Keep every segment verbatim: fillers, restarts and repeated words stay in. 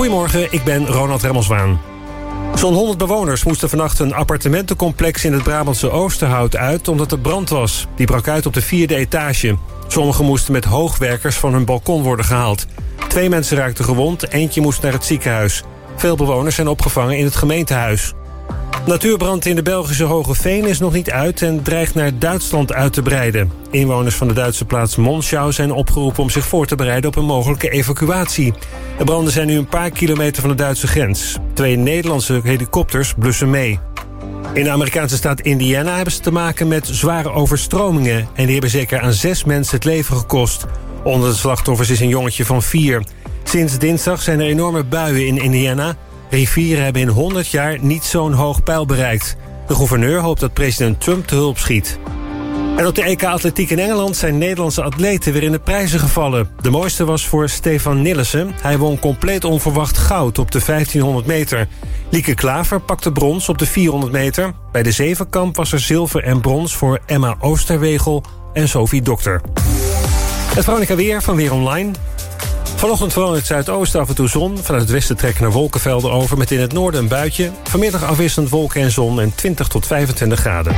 Goedemorgen, ik ben Ronald Remmelswaan. Zo'n honderd bewoners moesten vannacht een appartementencomplex in het Brabantse Oosterhout uit omdat er brand was. Die brak uit op de vierde etage. Sommigen moesten met hoogwerkers van hun balkon worden gehaald. Twee mensen raakten gewond, eentje moest naar het ziekenhuis. Veel bewoners zijn opgevangen in het gemeentehuis. Natuurbrand in de Belgische Hogeveen is nog niet uit en dreigt naar Duitsland uit te breiden. Inwoners van de Duitse plaats Monschau zijn opgeroepen om zich voor te bereiden op een mogelijke evacuatie. De branden zijn nu een paar kilometer van de Duitse grens. Twee Nederlandse helikopters blussen mee. In de Amerikaanse staat Indiana hebben ze te maken met zware overstromingen en die hebben zeker aan zes mensen het leven gekost. Onder de slachtoffers is een jongetje van vier. Sinds dinsdag zijn er enorme buien in Indiana. Rivieren hebben in honderd jaar niet zo'n hoog peil bereikt. De gouverneur hoopt dat president Trump te hulp schiet. En op de E K Atletiek in Engeland zijn Nederlandse atleten weer in de prijzen gevallen. De mooiste was voor Stefan Nillissen. Hij won compleet onverwacht goud op de vijftienhonderd meter. Lieke Klaver pakte brons op de vierhonderd meter. Bij de zevenkamp was er zilver en brons voor Emma Oosterwegel en Sophie Dokter. Het Veronica Weer van Weer Online. Vanochtend vooral in het zuidoosten af en toe zon. Vanuit het westen trekken er wolkenvelden over met in het noorden een buitje. Vanmiddag afwisselend wolken en zon en twintig tot vijfentwintig graden.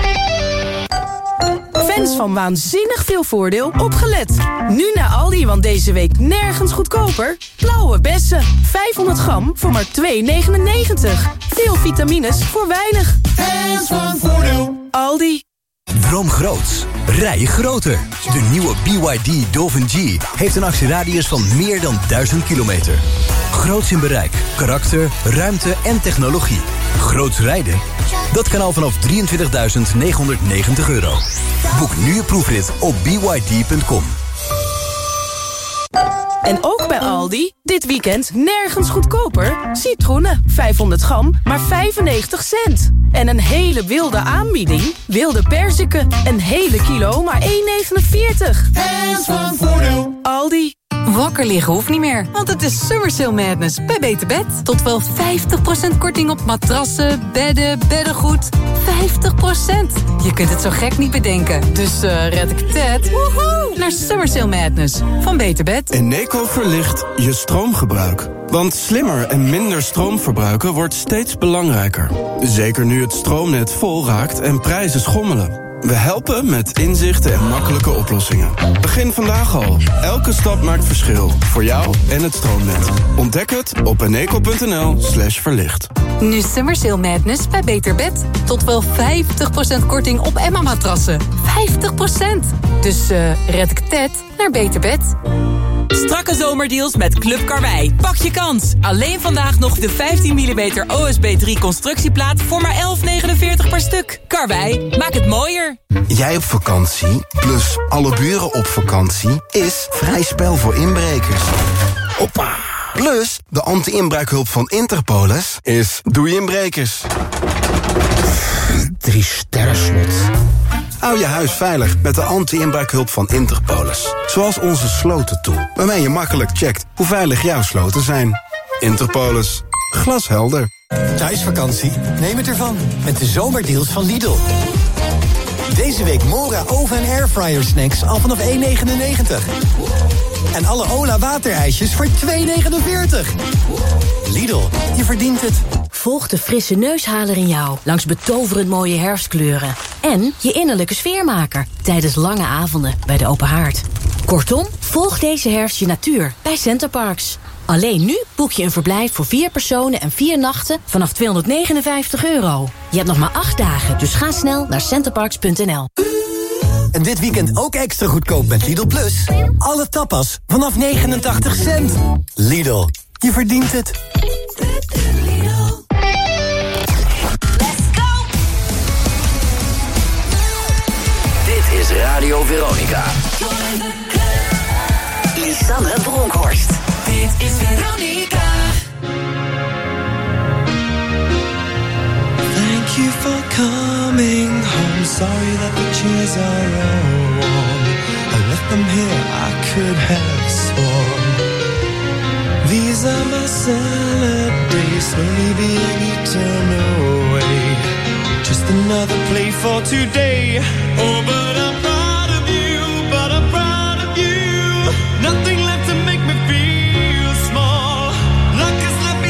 Fans van waanzinnig veel voordeel, opgelet. Nu naar Aldi, want deze week nergens goedkoper. Blauwe bessen, vijfhonderd gram voor maar twee negenennegentig. Veel vitamines voor weinig. Fans van voordeel. Aldi. Droom groots. Rij groter. De nieuwe B Y D Dolphin G heeft een actieradius van meer dan duizend kilometer. Groots in bereik, karakter, ruimte en technologie. Groots rijden? Dat kan al vanaf drieëntwintigduizend negenhonderdnegentig euro. Boek nu je proefrit op b y d punt com. En ook bij Aldi, dit weekend nergens goedkoper. Citroenen, vijfhonderd gram, maar vijfennegentig cent. En een hele wilde aanbieding. Wilde perziken, een hele kilo, maar één negenenveertig. Fans van voordeel. Aldi. Wakker liggen hoeft niet meer, want het is Summer Sale Madness bij Beter Bed. Tot wel vijftig procent korting op matrassen, bedden, beddengoed. vijftig procent. Je kunt het zo gek niet bedenken. Dus uh, red ik het woehoe, naar Summer Sale Madness van Beter Bed. Eneco verlicht je stroomgebruik. Want slimmer en minder stroom verbruiken wordt steeds belangrijker. Zeker nu het stroomnet vol raakt en prijzen schommelen. We helpen met inzichten en makkelijke oplossingen. Begin vandaag al. Elke stap maakt verschil. Voor jou en het stroomnet. Ontdek het op eneco punt n l slash verlicht. Nu Summer Sale Madness bij Beter Bed. Tot wel vijftig procent korting op Emma-matrassen. vijftig procent. Dus uh, red ik het naar Beter Bed. Strakke zomerdeals met Club Karwei. Pak je kans. Alleen vandaag nog de vijftien millimeter O S B drie constructieplaat voor maar elf negenenveertig per stuk. Karwei, maak het mooier. Jij op vakantie, plus alle buren op vakantie, is vrij spel voor inbrekers. Hoppa! Plus, de anti-inbraakhulp van Interpolis is doei inbrekers. Drie sterren slot. Hou je huis veilig met de anti-inbraakhulp van Interpolis. Zoals onze slotentool, waarmee je makkelijk checkt hoe veilig jouw sloten zijn. Interpolis. Glashelder. Thuisvakantie? Neem het ervan. Met de zomerdeals van Lidl. Deze week Mora oven- en airfryer snacks al vanaf één negenennegentig. En alle Ola waterijsjes voor twee negenenveertig. Lidl, je verdient het. Volg de frisse neushaler in jou langs betoverend mooie herfstkleuren. En je innerlijke sfeermaker tijdens lange avonden bij de open haard. Kortom, volg deze herfst je natuur bij Centerparks. Alleen nu boek je een verblijf voor vier personen en vier nachten vanaf tweehonderdnegenenvijftig euro. Je hebt nog maar acht dagen, dus ga snel naar centerparks punt n l. En dit weekend ook extra goedkoop met Lidl Plus. Alle tapas vanaf negenentachtig cent. Lidl, je verdient het. Dit is Radio Veronica. Lisanne Bronkhorst. Dit is Veronica. Thank you for coming home. Sorry that the chairs are all warm. I left them here, I could have sworn. These are my salad days, slowly being eaten away. Just another play for today. Oh, but I'm proud of you, but I'm proud of you. Nothing left to make me feel small. Luck has left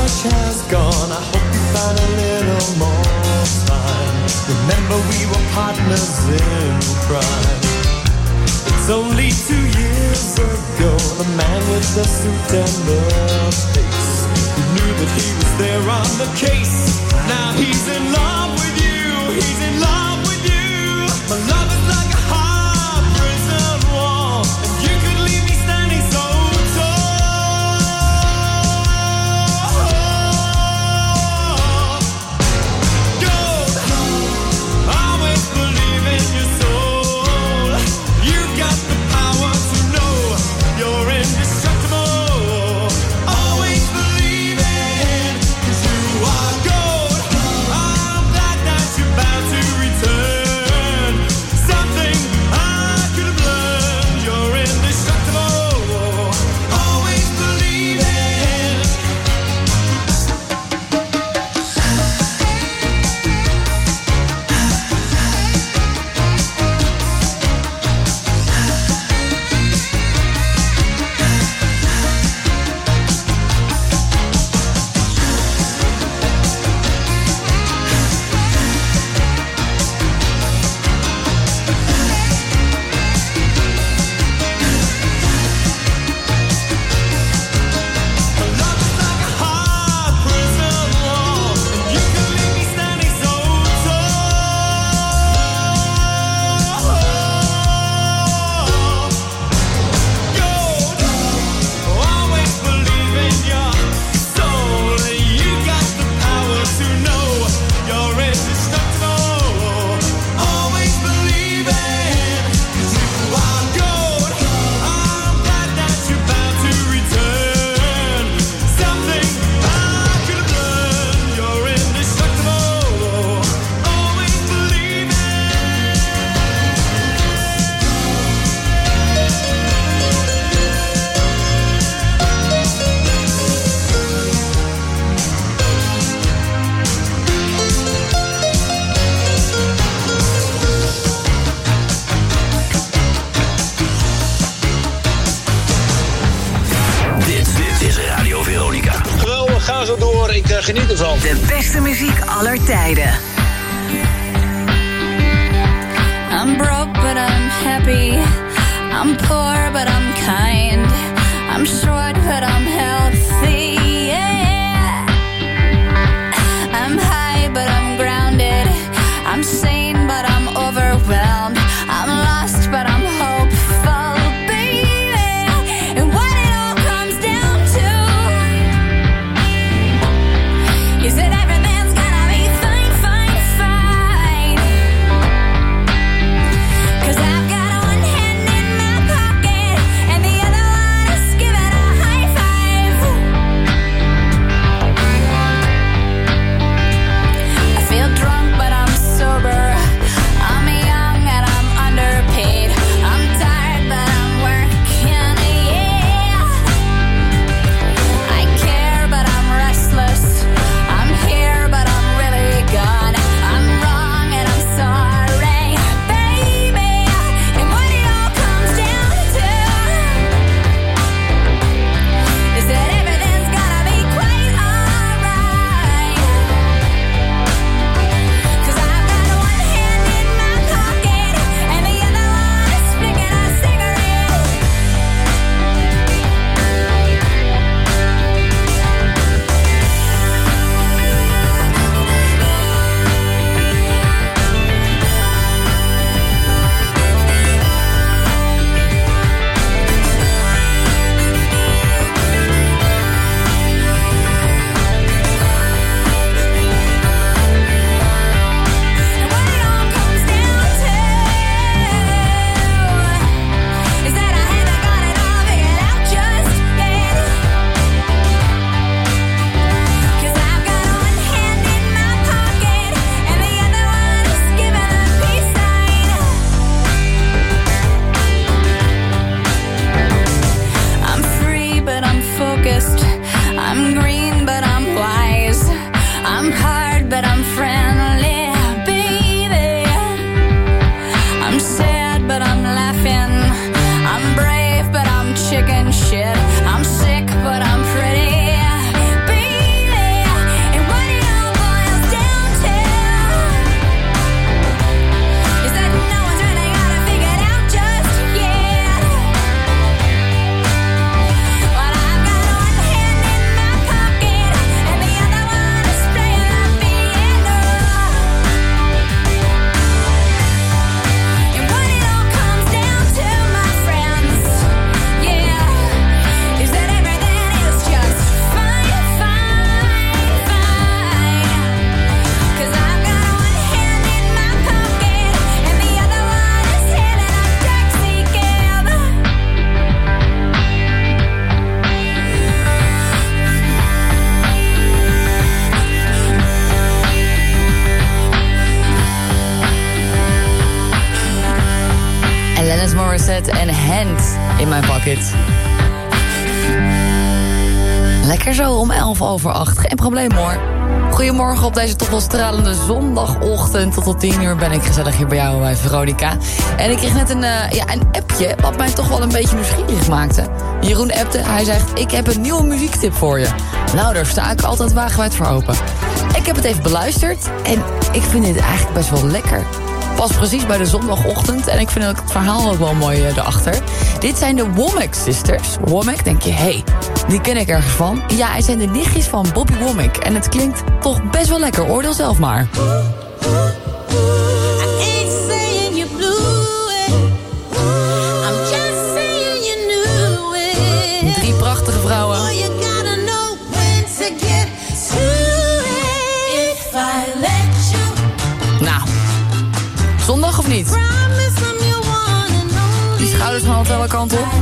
rush has gone. I hope you find a little more time. Remember we were partners in crime. It's only two years ago. The man with the suit and the face, who knew that he was there on the case. Now he's in love with you. He's in love with you. My love is like a hard prison wall, and you could leave me standing so Geniet ervan. De beste muziek aller tijden. I'm broke but I'm happy. I'm poor but I'm kind. I'm short but I'm healthy. Yeah. I'm high but I'm grounded. I'm sane but I'm overwhelmed. I'm lost but I'm hopeful, baby. And what it all comes down to is that everything's gonna be fine, fine, fine. 'Cause I've got one hand in my pocket and the other one is giving a high five. Morissette en Hand in mijn pocket. Lekker zo om elf over acht. Geen probleem hoor. Goedemorgen op deze toch wel stralende zondagochtend. Tot tot tien uur ben ik gezellig hier bij jou, bij Veronica. En ik kreeg net een, uh, ja, een appje wat mij toch wel een beetje nieuwsgierig maakte. Jeroen appte, hij zegt, ik heb een nieuwe muziektip voor je. Nou, daar sta ik altijd wagenwijd voor open. Ik heb het even beluisterd en ik vind dit eigenlijk best wel lekker. Pas precies bij de zondagochtend en ik vind ook het verhaal ook wel mooi uh, erachter. Dit zijn de Womack Sisters. Womack, denk je, hé, hey, die ken ik ergens van. Ja, het zijn de nichtjes van Bobby Womack. En het klinkt toch best wel lekker, oordeel zelf maar. Drie prachtige vrouwen. Nou, zondag of niet? Die schouders gaan altijd alle kanten op.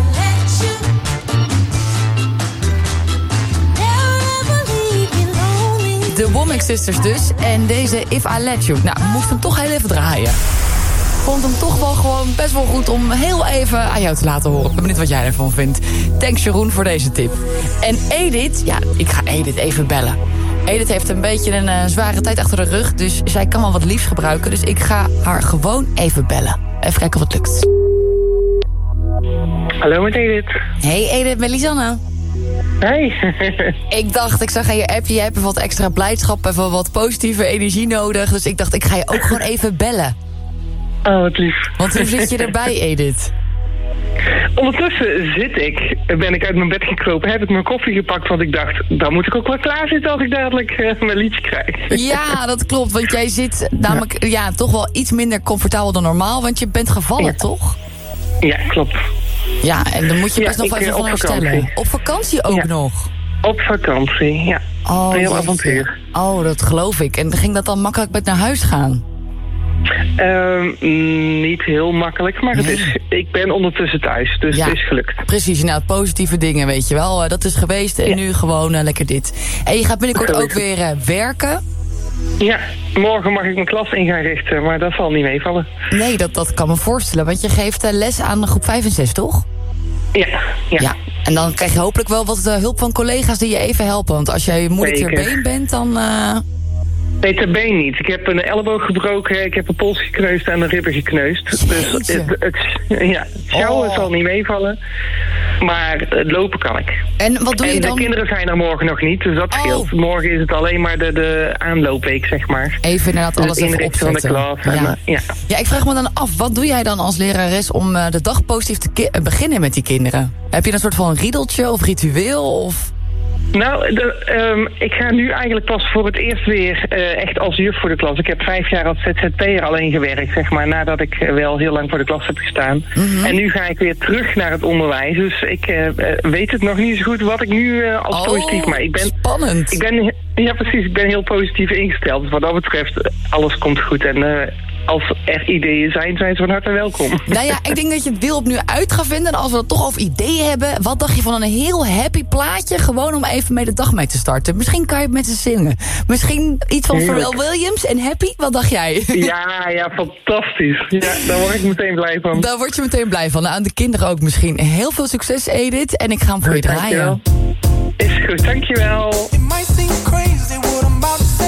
De Womack Sisters dus. En deze If I Let You. Nou, moest hem toch heel even draaien. Vond hem toch wel gewoon best wel goed om heel even aan jou te laten horen. Ik ben benieuwd wat jij ervan vindt. Thanks Jeroen voor deze tip. En Edith, ja, ik ga Edith even bellen. Edith heeft een beetje een uh, zware tijd achter de rug, dus zij kan wel wat liefs gebruiken. Dus ik ga haar gewoon even bellen. Even kijken of het lukt. Hallo met Edith. Hey Edith, met Lisanne. Hey. Ik dacht, ik zag aan je appje, je hebt even wat extra blijdschap, even wat positieve energie nodig. Dus ik dacht, ik ga je ook gewoon even bellen. Oh, wat lief. Want hoe zit je erbij, Edith? Ondertussen zit ik, ben ik uit mijn bed gekropen, heb ik mijn koffie gepakt, want ik dacht, dan moet ik ook wel klaar zitten als ik dadelijk uh, mijn liedje krijg. Ja, dat klopt, want jij zit namelijk ja. ja, toch wel iets minder comfortabel dan normaal, want je bent gevallen, ja. toch? Ja, klopt. Ja, en dan moet je best ja, nog ik, even van herstellen. Vakantie. Op vakantie ook ja. nog? Op vakantie, ja. Oh, een heel avontuur. Oh, dat geloof ik. En ging dat dan makkelijk met naar huis gaan? Uh, niet heel makkelijk, maar nee. het is, ik ben ondertussen thuis, dus ja, het is gelukt. Precies, nou, positieve dingen, weet je wel. Uh, dat is geweest en ja. nu gewoon uh, lekker dit. En je gaat binnenkort ook weer uh, werken. Ja, morgen mag ik mijn klas in gaan richten, maar dat zal niet meevallen. Nee, dat, dat kan me voorstellen, want je geeft uh, les aan groep vijf en zes, toch? Ja, ja. ja. En dan krijg je hopelijk wel wat uh, hulp van collega's die je even helpen. Want als jij moeilijk ter been bent, dan... Uh... Nee, ter been niet. Ik heb een elleboog gebroken, ik heb een pols gekneusd en een ribben gekneusd. Jeetje. Dus het, het, ja, sjouwen oh. zal niet meevallen, maar het lopen kan ik. En wat doe je en dan? De kinderen zijn er morgen nog niet, dus dat scheelt. Oh. Morgen is het alleen maar de, de aanloopweek, zeg maar. Even inderdaad alles dus even opzetten. Van de klas. Ja. En, uh, ja. ja, ik vraag me dan af, wat doe jij dan als lerares om uh, de dag positief te ki- beginnen met die kinderen? Heb je een soort van riedeltje of ritueel of... Nou, de, um, ik ga nu eigenlijk pas voor het eerst weer uh, echt als juf voor de klas. Ik heb vijf jaar als Z Z P'er alleen gewerkt, zeg maar, nadat ik uh, wel heel lang voor de klas heb gestaan. Mm-hmm. En nu ga ik weer terug naar het onderwijs. Dus ik uh, weet het nog niet zo goed wat ik nu uh, als oh, positief... Maar ik ben, spannend. Ik ben, ja, precies. Ik ben heel positief ingesteld. Dus wat dat betreft, alles komt goed. En uh, als er ideeën zijn, zijn ze van harte welkom. Nou ja, ik denk dat je het wiel opnieuw uit gaat vinden. En als we het toch over ideeën hebben, wat dacht je van een heel happy plaatje? Gewoon om even mee de dag mee te starten. Misschien kan je het met ze zingen. Misschien iets van Pharrell Williams en Happy? Wat dacht jij? Ja, ja, fantastisch. Ja, daar word ik meteen blij van. Daar word je meteen blij van. Nou, aan de kinderen ook misschien. Heel veel succes, Edith. En ik ga hem voor je draaien. Dankjewel. Is goed, dankjewel. It might seem crazy what I'm about to say.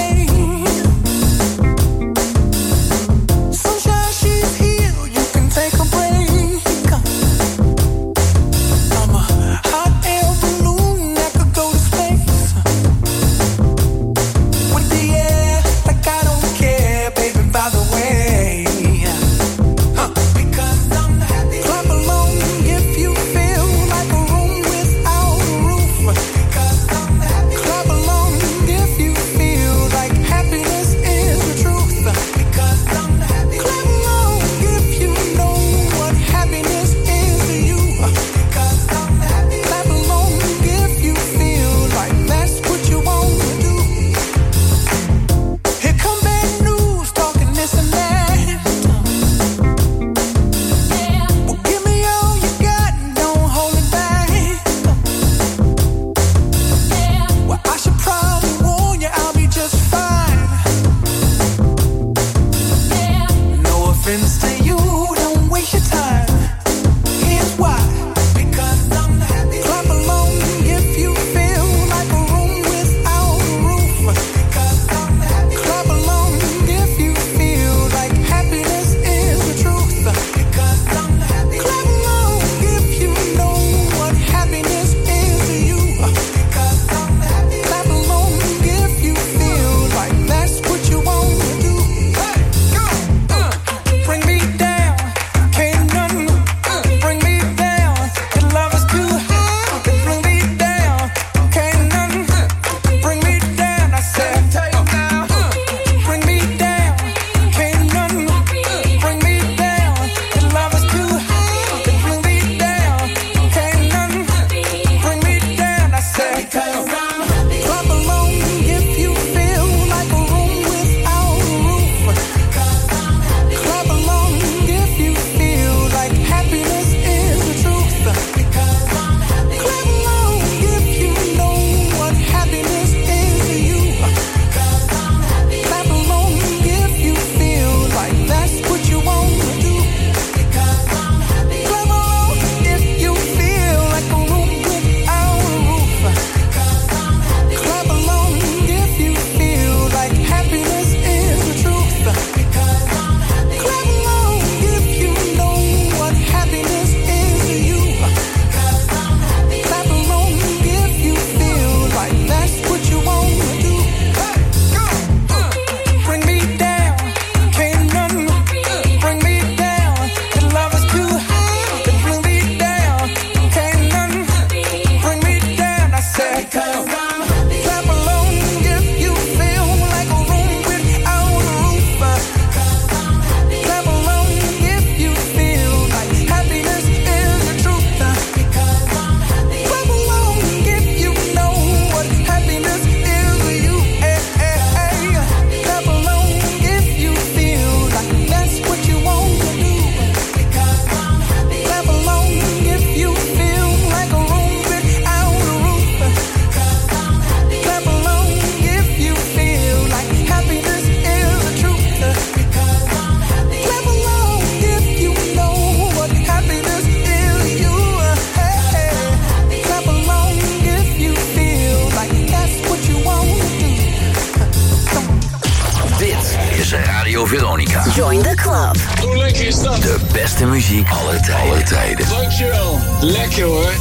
Radio Veronica. Join the club. Hoe lekker is dat? De beste muziek aller tijden. Aller tijden. Dankjewel. Lekker hoor.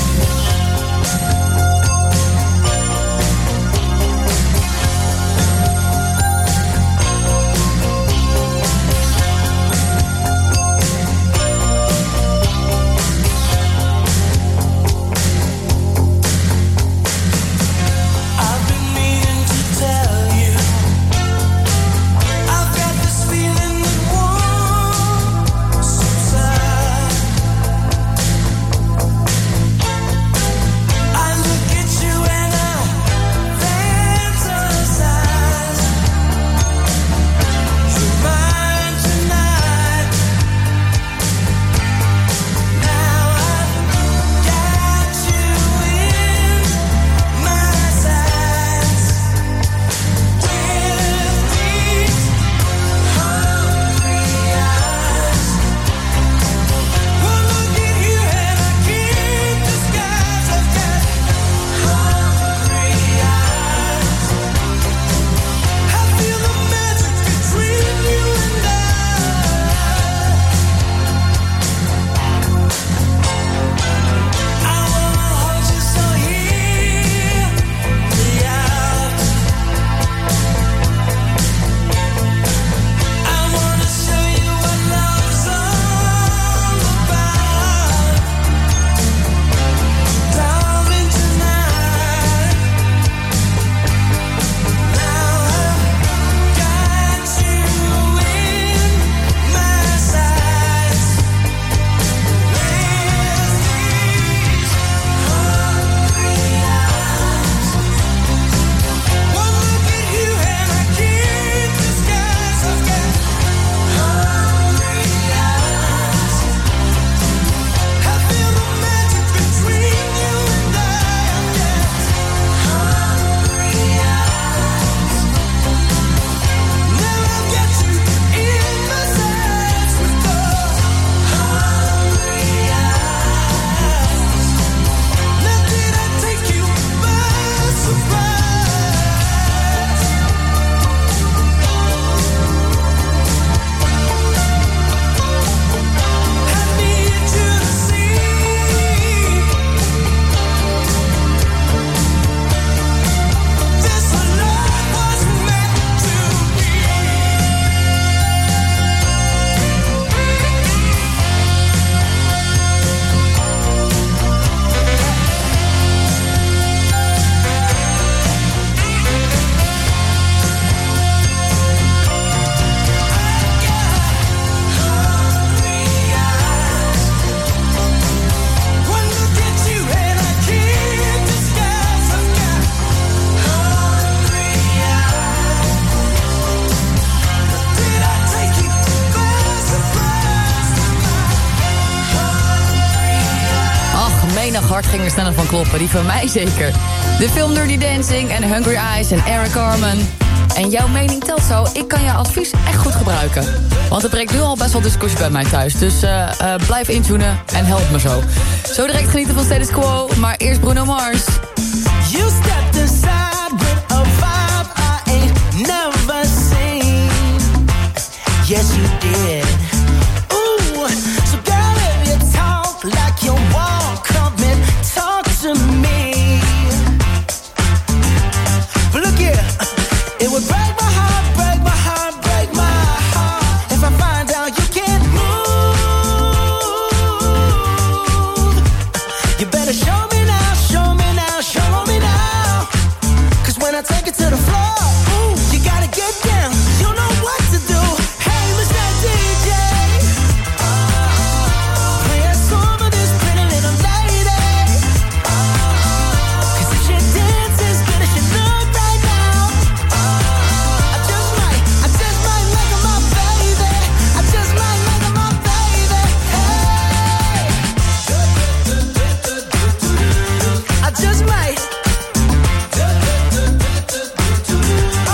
hart ging er sneller van kloppen. Die van mij zeker. De film Dirty Dancing en Hungry Eyes en Eric Carmen. En jouw mening telt zo. Ik kan jouw advies echt goed gebruiken. Want er breekt nu al best wel discussie bij mij thuis. Dus uh, uh, blijf intunen en help me zo. Zo direct genieten van Status Quo. Maar eerst Bruno Mars. You stepped aside with a vibe I ain't never seen. Yes, you did. Ooh, so girl, if you talk like you walk, come and talk to me. But look here, it would break my heart, break my heart, break my heart if I find out you can't move. You better show me now, show me now, show me now. Cause when I take it to the floor, ooh, you gotta get down. You know what to do. Hey, Mister D J, play a song of this pretty little lady. Cause if she dances good as she look right now, I just might, I just might make her my baby. I just might make her my baby. Hey, I just might.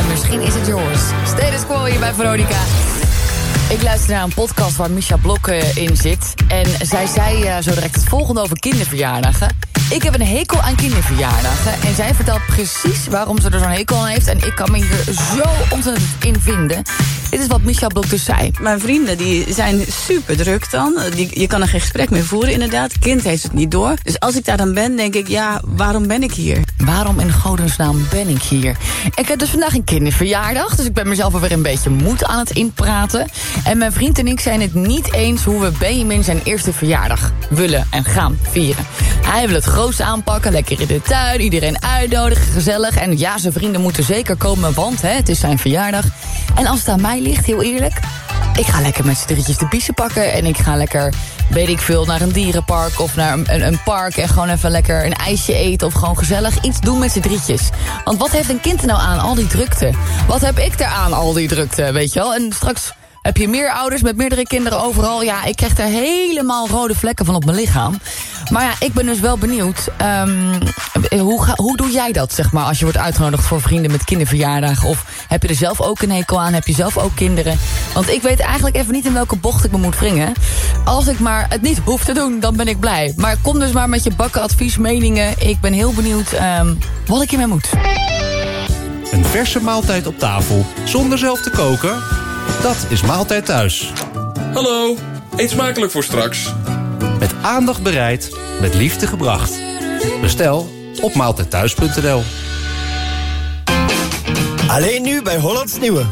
En misschien is het yours. Status quo hier bij Veronica. Ik luister naar een podcast waar Misha Blok uh, in zit. En zij zei uh, zo direct het volgende over kinderverjaardagen. Ik heb een hekel aan kinderverjaardagen. En zij vertelt precies waarom ze er zo'n hekel aan heeft. En ik kan me hier zo ontzettend in vinden. Dit is wat Misha Blok dus zei. Mijn vrienden die zijn super druk dan. Die, je kan er geen gesprek meer voeren inderdaad. Het kind heeft het niet door. Dus als ik daar dan ben, denk ik, ja, waarom ben ik hier? Waarom in godesnaam ben ik hier? Ik heb dus vandaag een kinderverjaardag. Dus ik ben mezelf alweer een beetje moed aan het inpraten. En mijn vriend en ik zijn het niet eens hoe we Benjamin zijn eerste verjaardag willen en gaan vieren. Hij wil het grootst aanpakken, lekker in de tuin, iedereen uitnodigen, gezellig. En ja, zijn vrienden moeten zeker komen, want hè, het is zijn verjaardag. En als het aan mij ligt, heel eerlijk, ik ga lekker met z'n drietjes de biezen pakken. En ik ga lekker, weet ik veel, naar een dierenpark of naar een, een park. En gewoon even lekker een ijsje eten of gewoon gezellig iets doen met z'n drietjes. Want wat heeft een kind er nou aan, al die drukte? Wat heb ik er aan, al die drukte, weet je wel? En straks heb je meer ouders met meerdere kinderen overal. Ja, ik krijg er helemaal rode vlekken van op mijn lichaam. Maar ja, ik ben dus wel benieuwd. Um, hoe, ga, hoe doe jij dat, zeg maar, als je wordt uitgenodigd voor vrienden met kinderverjaardagen? Of heb je er zelf ook een hekel aan? Heb je zelf ook kinderen? Want ik weet eigenlijk even niet in welke bocht ik me moet wringen. Als ik maar het niet hoef te doen, dan ben ik blij. Maar kom dus maar met je bakken advies, meningen. Ik ben heel benieuwd um, wat ik hiermee moet. Een verse maaltijd op tafel, zonder zelf te koken? Dat is Maaltijd Thuis. Hallo, eet smakelijk voor straks. Met aandacht bereid, met liefde gebracht. Bestel op maaltijdthuis punt n l. Alleen nu bij Hollands Nieuwe.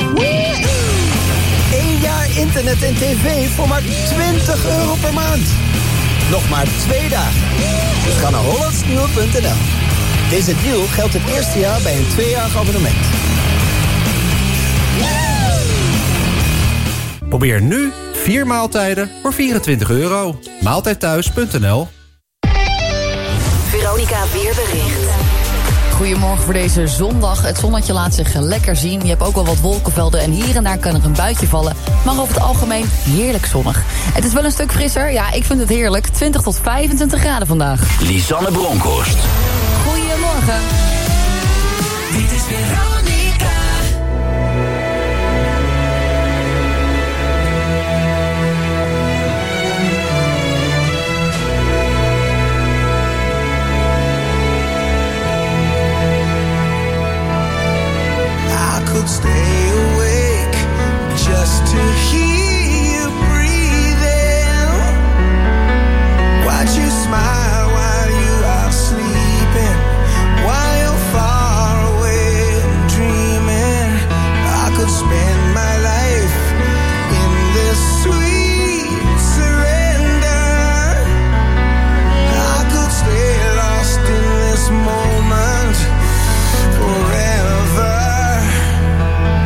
Eén jaar internet en tv voor maar twintig euro per maand. Nog maar twee dagen. Dus ga naar hollands nieuwe punt n l. Deze deal geldt het eerste jaar bij een tweejarig abonnement. Probeer nu vier maaltijden voor vierentwintig euro. maaltijdthuis punt n l. Veronica Weerbericht. Goedemorgen voor deze zondag. Het zonnetje laat zich lekker zien. Je hebt ook wel wat wolkenvelden en hier en daar kan er een buitje vallen. Maar over het algemeen heerlijk zonnig. Het is wel een stuk frisser. Ja, ik vind het heerlijk. twintig tot vijfentwintig graden vandaag. Lisanne Bronkhorst. Goedemorgen. Dit is Veronica. Stay awake just to hear you breathing. Watch you smile while you are sleeping, while you're far away and dreaming. I could spend my life in this sweet surrender. I could stay lost in this moment forever.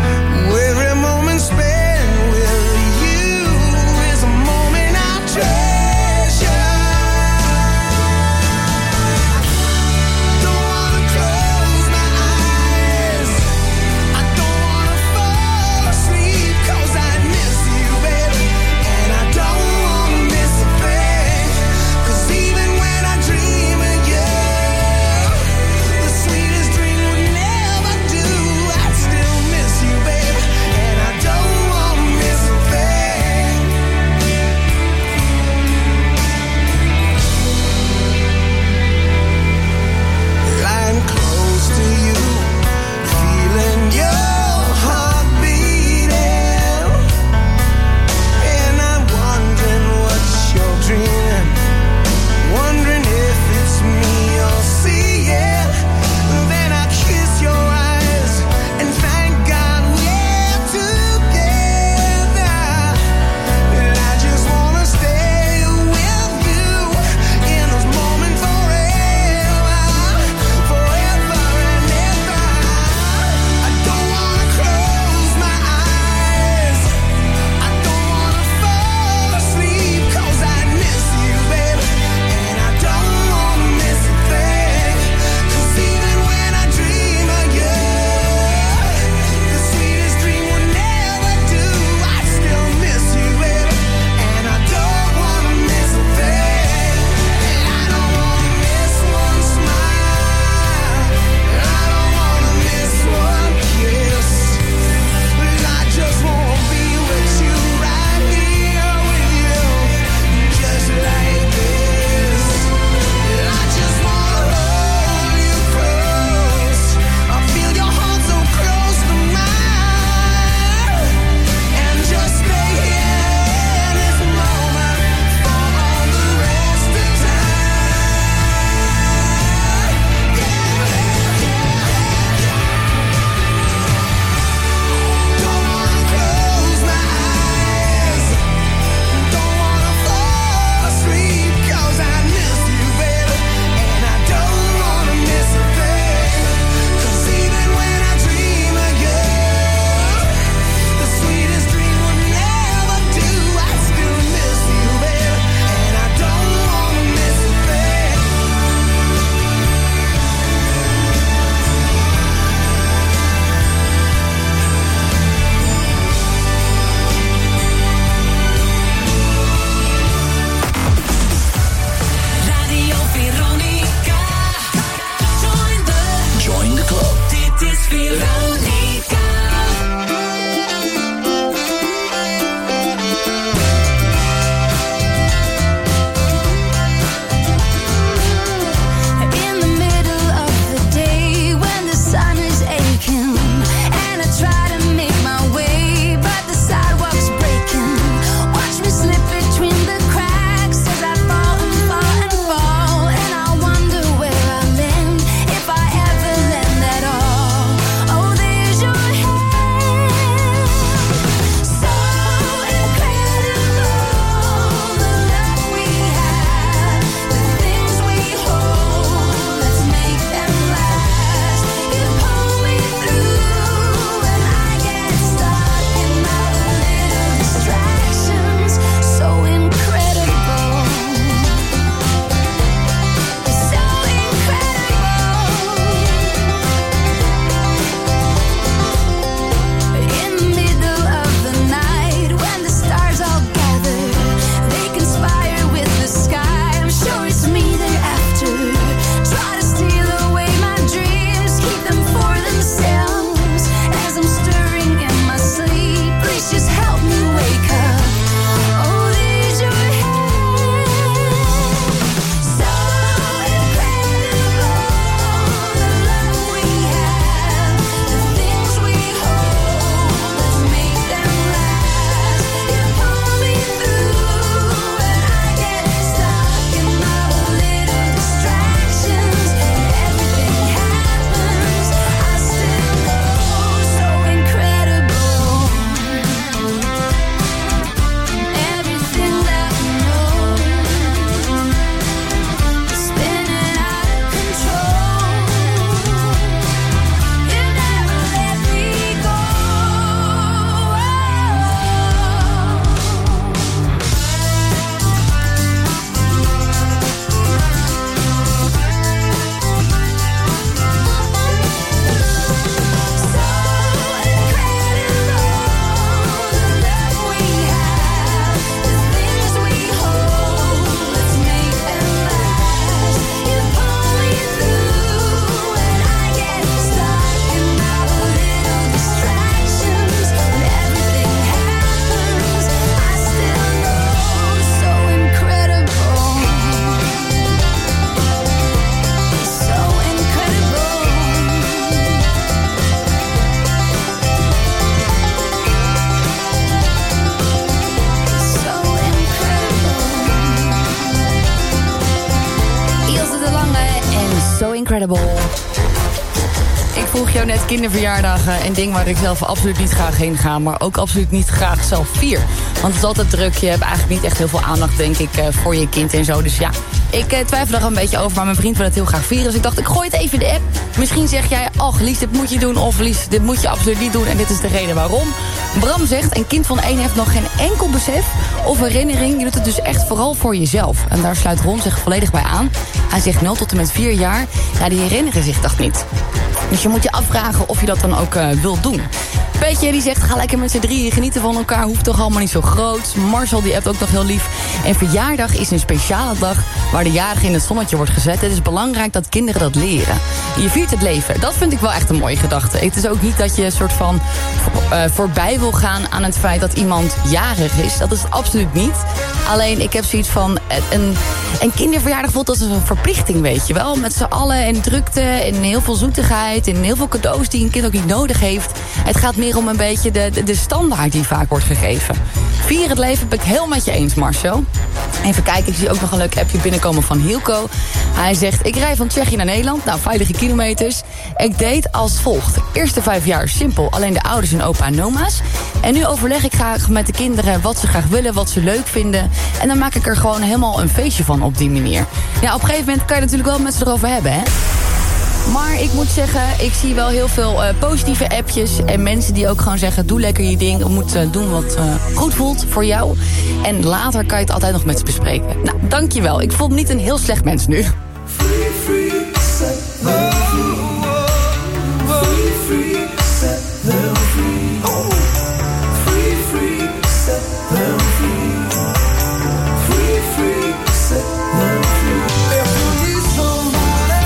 Incredible. Ik vroeg jou net kinderverjaardagen, een ding waar ik zelf absoluut niet graag heen ga, maar ook absoluut niet graag zelf vier. Want het is altijd druk, je hebt eigenlijk niet echt heel veel aandacht, denk ik, voor je kind en zo. Dus ja, ik eh, twijfel er een beetje over, maar mijn vriend wil het heel graag vieren. Dus ik dacht, ik gooi het even in de app. Misschien zeg jij, ach Lies, dit moet je doen, of Lies, dit moet je absoluut niet doen. En dit is de reden waarom. Bram zegt, een kind van één heeft nog geen enkel besef of herinnering. Je doet het dus echt vooral voor jezelf. En daar sluit Ron zich volledig bij aan. Hij zegt nul tot en met vier jaar, ja, die herinneren zich dat niet. Dus je moet je afvragen of je dat dan ook uh, wilt doen. Peetje die zegt, ga lekker met z'n drieën genieten van elkaar. Hoeft toch allemaal niet zo groot. Marcel die appt ook nog heel lief. En verjaardag is een speciale dag waar de jarige in het zonnetje wordt gezet. Het is belangrijk dat kinderen dat leren. Je viert het leven. Dat vind ik wel echt een mooie gedachte. Het is ook niet dat je een soort van uh, voorbij wil gaan aan het feit dat iemand jarig is. Dat is het absoluut niet. Alleen ik heb zoiets van een, een kinderverjaardag voelt als een verplichting, weet je wel. Met z'n allen en drukte en heel veel zoetigheid en heel veel cadeaus die een kind ook niet nodig heeft. Het gaat meer om een beetje de, de, de standaard die vaak wordt gegeven. Vier het leven ben ik heel met je eens, Marcel. Even kijken, ik zie ook nog een leuk appje binnenkomen van Hilco. Hij zegt, ik rij van Tsjechië naar Nederland. Nou, veilige kilometers. Ik deed als volgt. Eerste vijf jaar simpel, alleen de ouders en opa en oma's. En nu overleg ik graag met de kinderen wat ze graag willen, wat ze leuk vinden. En dan maak ik er gewoon helemaal een feestje van op die manier. Ja, op een gegeven moment kan je natuurlijk wel met ze erover hebben, hè. Maar ik moet zeggen, ik zie wel heel veel uh, positieve appjes. En mensen die ook gewoon zeggen, doe lekker je ding. Je moet uh, doen wat uh, goed voelt voor jou. En later kan je het altijd nog met ze bespreken. Nou, dankjewel. Ik voel me niet een heel slecht mens nu. Free, free, set them free. Free, free, set them free. Free, free, set them free. Free, free, set them free. If you need somebody,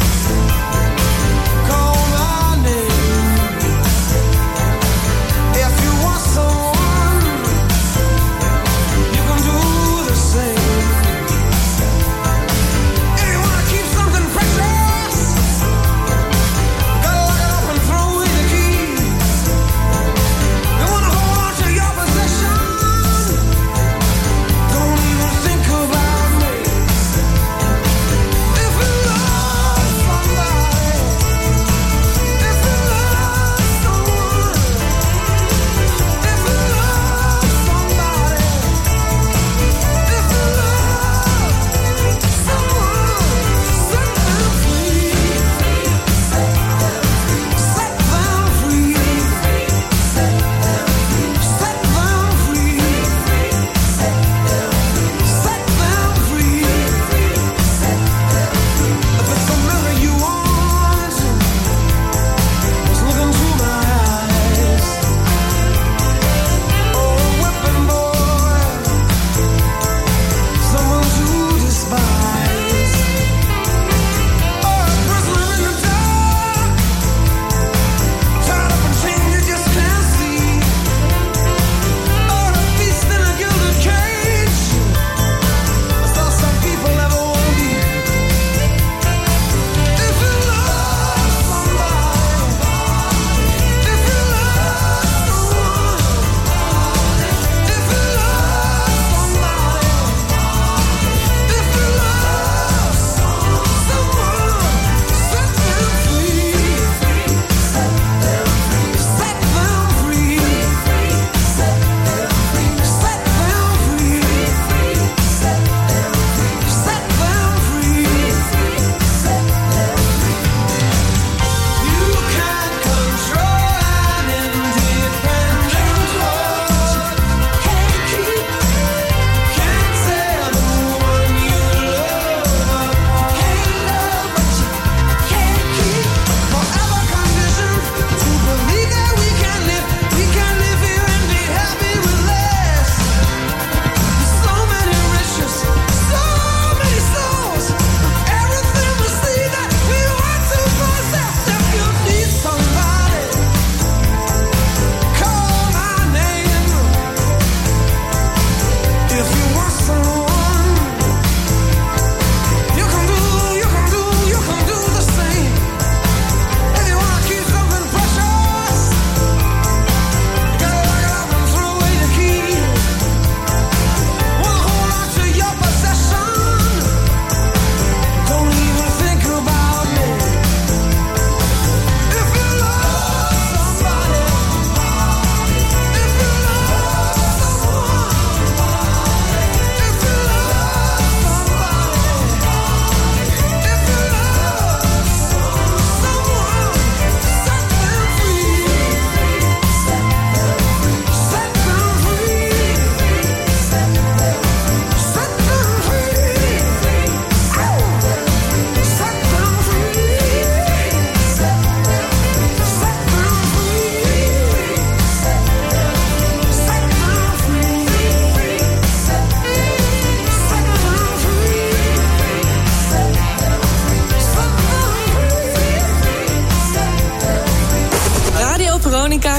call my name. If you want someone, you can do the same. If you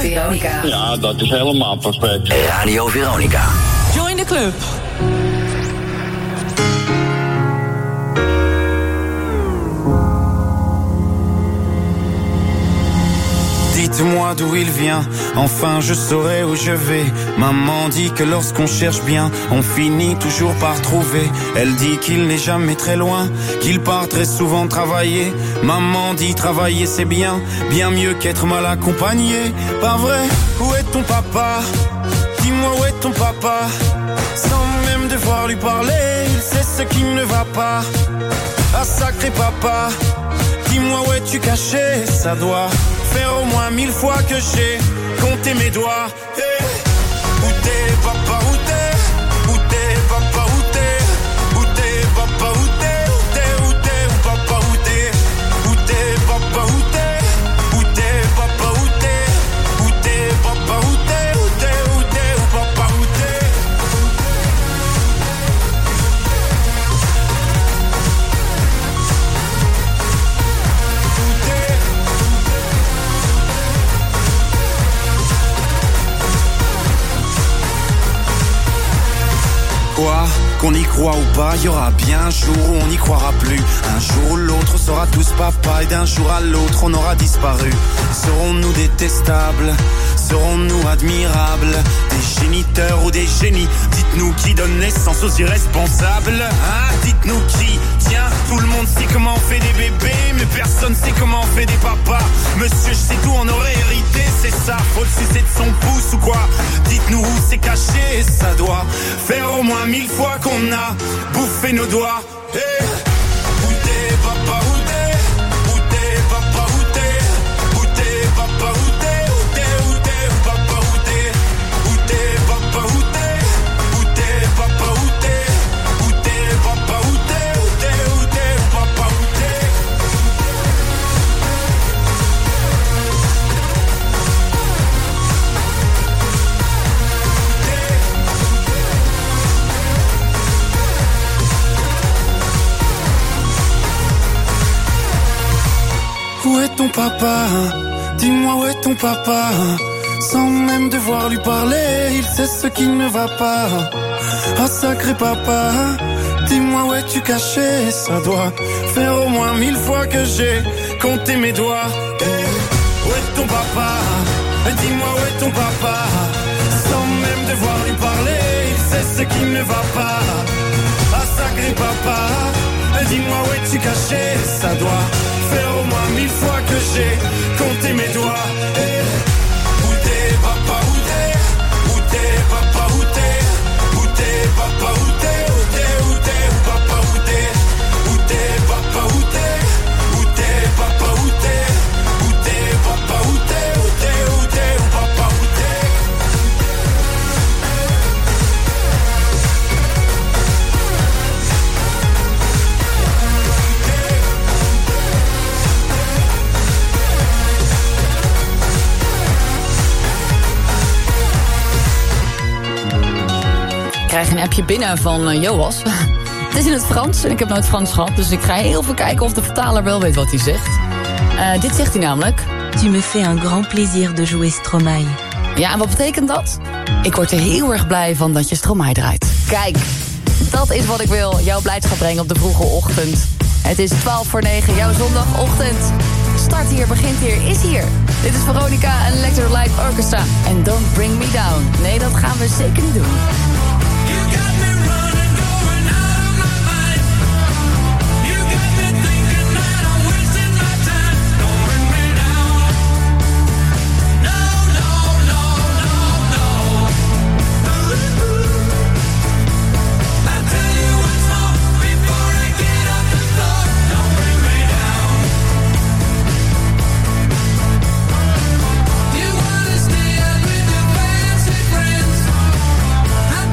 Veronica. Ja, dat is helemaal perfect. Radio Veronica. Join the club. Dites-moi d'où il vient, enfin je saurai où je vais. Maman dit que lorsqu'on cherche bien, on finit toujours par trouver. Elle dit qu'il n'est jamais très loin, qu'il part très souvent travailler. Maman dit travailler c'est bien, bien mieux qu'être mal accompagné. Pas vrai? Où est ton papa? Dis-moi où est ton papa? Sans même devoir lui parler, il sait ce qui ne va pas. Ah sacré papa, dis-moi où es-tu caché? Ça doit faire au moins mille fois que j'ai compté mes doigts. Hey. Où t'es papa, où t'es? Où t'es papa, où t'es? Où t'es papa, où t'es? Où t'es, où t'es, où papa, où t'es? Où t'es papa, où t'es? Où t'es papa, où t'es? Où t'es papa, où t'es? Où t'es, où t'es, où papa, où t'es? Quoi? Qu'on y croit ou pas, y aura bien un jour où on n'y croira plus. Un jour où l'autre on sera tous papa et d'un jour à l'autre on aura disparu. Serons-nous détestables? Serons-nous admirables? Des géniteurs ou des génies? Dites-nous qui donne naissance aux irresponsables. Hein? Dites-nous qui? Tiens, tout le monde sait comment on fait des bébés, mais personne sait comment on fait des papas. Monsieur, je sais tout, on aurait hérité, c'est ça. Faut le sucer de son pouce ou quoi? Dites-nous où c'est caché, ça doit faire au moins mille fois qu'on a bouffé nos doigts. Hey. Où t'es papa, où t'es? Où t'es papa, où t'es? Où t'es papa, où t'es? Où t'es, où t'es, où papa, où t'es? Où t'es papa, où t'es? Où t'es papa, où t'es? Où t'es papa, où t'es? Où t'es, où t'es, où papa, où t'es? Où est ton papa? Dis-moi où est ton papa? Sans même devoir lui parler, il sait ce qui ne va pas. Ah sacré papa, dis-moi où es-tu caché? Ça doit faire au moins mille fois que j'ai compté mes doigts. Hey, où est ton papa? Dis-moi où est ton papa? Sans même devoir lui parler, il sait ce qui ne va pas. Ah sacré papa, dis-moi où es-tu caché? Ça doit faire au moins mille fois que j'ai compté mes doigts. Hey. Où t'es papa, où t'es? Où t'es papa, où t'es? Où t'es papa, où t'es? Où t'es, où t'es, où papa, où t'es? Où t'es papa, où t'es? Où t'es papa, où t'es? Où t'es papa, où t'es? Où t'es, où t'es, où papa, où t'es? Ik krijg een appje binnen van uh, Joas. Het is in het Frans en ik heb nooit Frans gehad. Dus ik ga heel veel kijken of de vertaler wel weet wat hij zegt. Uh, dit zegt hij namelijk. Tu me fais un grand plaisir de jouer Stromae. Ja, en wat betekent dat? Ik word er heel erg blij van dat je Stromae draait. Kijk, dat is wat ik wil. Jouw blijdschap brengen op de vroege ochtend. Het is twaalf voor negen, jouw zondagochtend. Start hier, begint hier, is hier. Dit is Veronica en Electric Light Orchestra. En Don't Bring Me Down. Nee, dat gaan we zeker niet doen. You wanna stay out with your fancy friends?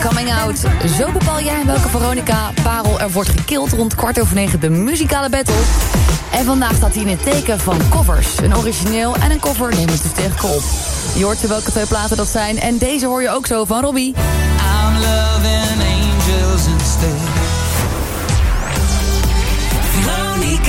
Coming Out. Zo bepaal jij welke Veronica Parel er wordt gekild rond kwart over negen de muzikale battle. En vandaag staat hij in het teken van covers. Een origineel en een cover nemen ze tegen op. Je hoort welke twee platen dat zijn. En deze hoor je ook zo van Robbie. I'm loving angels instead. Veronica.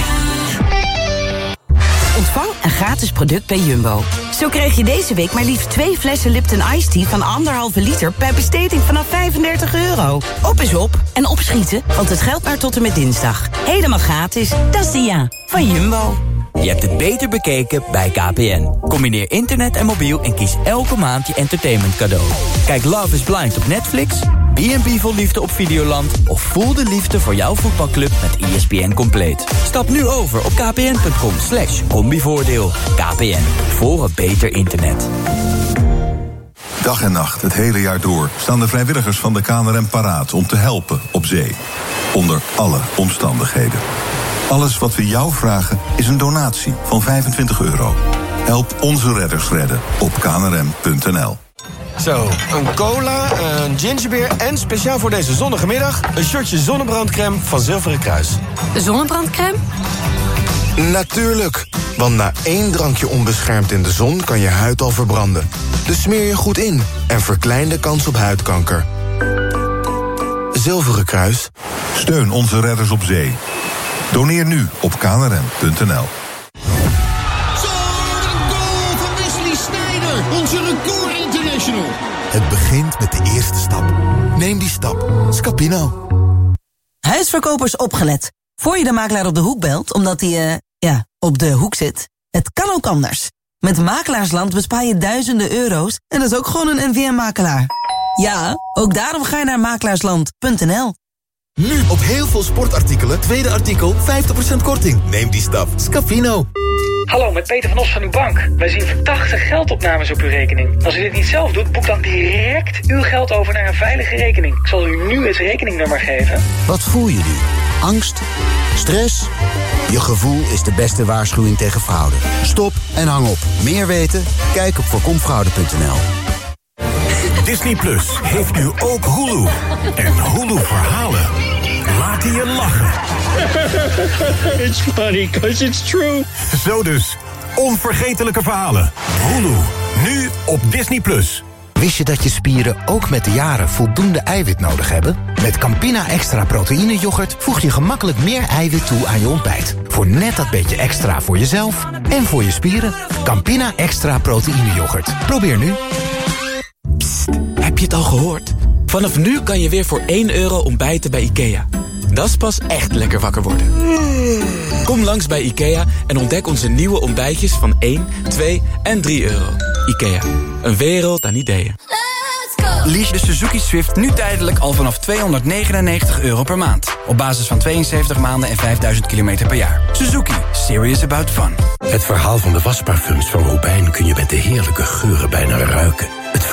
Ontvang een gratis product bij Jumbo. Zo krijg je deze week maar liefst twee flessen Lipton Ice Tea van anderhalve liter per besteding vanaf vijfendertig euro. Op is op en opschieten, want het geldt maar tot en met dinsdag. Helemaal gratis, dat is de ja van Jumbo. Je hebt het beter bekeken bij K P N. Combineer internet en mobiel en kies elke maand je entertainment cadeau. Kijk Love is Blind op Netflix, B en B vol liefde op Videoland of voel de liefde voor jouw voetbalclub met E S P N compleet. Stap nu over op kpn.com slash combivoordeel. K P N, voor een beter internet. Dag en nacht, het hele jaar door, staan de vrijwilligers van de K N R M paraat om te helpen op zee. Onder alle omstandigheden. Alles wat we jou vragen is een donatie van vijfentwintig euro. Help onze redders redden op k n r m punt n l. Zo, een cola, een gingerbeer en speciaal voor deze zonnige middag een shotje zonnebrandcrème van Zilveren Kruis. Zonnebrandcrème? Natuurlijk, want na één drankje onbeschermd in de zon kan je huid al verbranden. Dus smeer je goed in en verklein de kans op huidkanker. Zilveren Kruis. Steun onze redders op zee. Doneer nu op k n r m punt n l. Onze record international. Het begint met de eerste stap. Neem die stap. Scapino. Huisverkopers opgelet. Voor je de makelaar op de hoek belt, omdat hij, uh, ja, op de hoek zit. Het kan ook anders. Met Makelaarsland bespaar je duizenden euro's en dat is ook gewoon een N V M-makelaar. Ja, ook daarom ga je naar makelaarsland punt n l. Nu op heel veel sportartikelen, tweede artikel, vijftig procent korting. Neem die stap. Scapino. Hallo, met Peter van Os van uw bank. Wij zien verdachte geldopnames op uw rekening. Als u dit niet zelf doet, boek dan direct uw geld over naar een veilige rekening. Ik zal u nu het rekeningnummer geven. Wat voel je nu? Angst? Stress? Je gevoel is de beste waarschuwing tegen fraude. Stop en hang op. Meer weten? Kijk op voorkomfraude punt n l. Disney Plus heeft nu ook Hulu. En Hulu verhalen laten je lachen. It's funny, because it's true. Zo dus, onvergetelijke verhalen. Hulu, nu op Disney Plus. Wist je dat je spieren ook met de jaren voldoende eiwit nodig hebben? Met Campina Extra Proteïne Yoghurt voeg je gemakkelijk meer eiwit toe aan je ontbijt. Voor net dat beetje extra voor jezelf en voor je spieren. Campina Extra Proteïne Yoghurt. Probeer nu. Psst, heb je het al gehoord? Vanaf nu kan je weer voor één euro ontbijten bij IKEA. Dat is pas echt lekker wakker worden. Kom langs bij IKEA en ontdek onze nieuwe ontbijtjes van één, twee en drie euro. IKEA, een wereld aan ideeën. Lease de Suzuki Swift nu tijdelijk al vanaf tweehonderdnegenennegentig euro per maand. Op basis van tweeënzeventig maanden en vijfduizend kilometer per jaar. Suzuki, serious about fun. Het verhaal van de wasparfums van Robijn kun je met de heerlijke geuren bijna ruiken. Het